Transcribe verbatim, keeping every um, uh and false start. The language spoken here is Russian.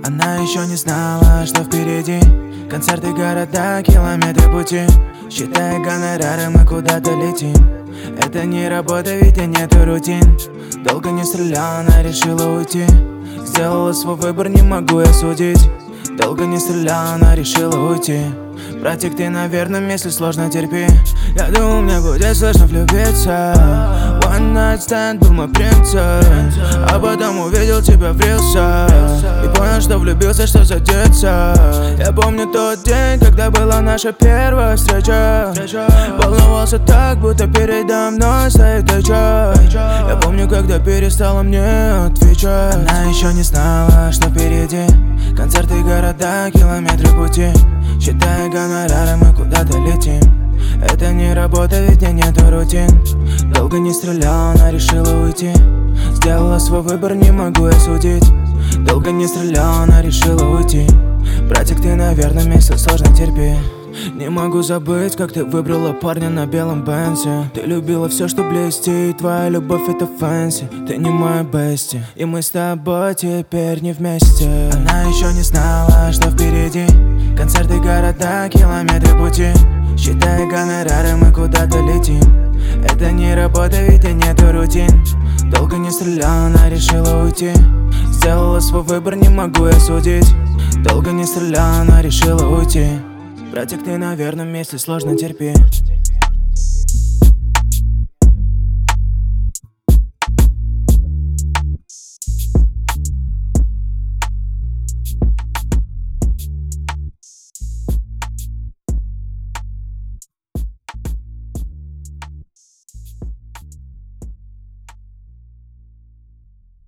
Она еще не знала, что впереди концерты, города, километры пути. Считая гонорары, мы куда-то летим. Это не работа, ведь и нету рутин. Долго не стреляла, она решила уйти. Сделала свой выбор, не могу я судить. Долго не стреляла, она решила уйти. Братик, ты на верном месте, сложно терпи. Я думал, мне будет сложно влюбиться. One night stand был мой принцип, а потом увидел тебя в рилсах и понял, что влюбился, что задеться. Я помню тот день, когда была наша первая встреча. Волновался так, будто передо мной стоит тайча. Я помню, когда перестала мне отвечать. Она еще не знала, что впереди концерты, города, километры пути. Считая гонорары, мы куда-то летим. Это не работа, ведь и нету рутин. Долго не стреляла, она решила уйти. Сделала свой выбор, не могу я судить. Долго не стреляла, она решила уйти. Братик, ты на верном месте, сложно терпи. Не могу забыть, как ты выбрала парня на белом бензе. Ты любила все, что блестит, твоя любовь это фэнси. Ты не моя бести, и мы с тобой теперь не вместе. Она еще не знала, что впереди концерты, города, километры пути. Считая гонорары, мы куда-то летим. Это не работа, ведь и нету рутин. Долго не стреляла, она решила уйти. Сделала свой выбор, не могу я судить. Долго не стреляла, она решила уйти. Братик, ты на верном месте, сложно терпи.